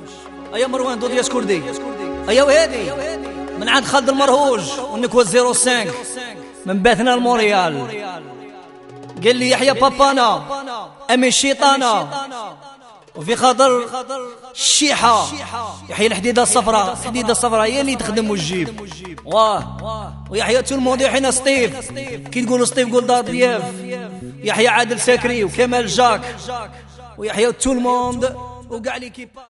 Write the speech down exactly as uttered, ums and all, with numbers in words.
ايا مروان دودياس كردي ايا وهادي من عند خالد المرهوج ونكوى صفر خمسة من باثنا الموريال. قال لي يحيى بابانا امين الشيطانه وفي خاطر الشيحه يحيى الحديده الصفراء. الحديده الصفراء هي اللي تخدم وتجيب واه. ويحيى تو الموندي حين سطيف كي تقول سطيف قول دار ضياف. يحيى عادل ساكري وكمال جاك ويحيى تو الموند وكاع ليكيب.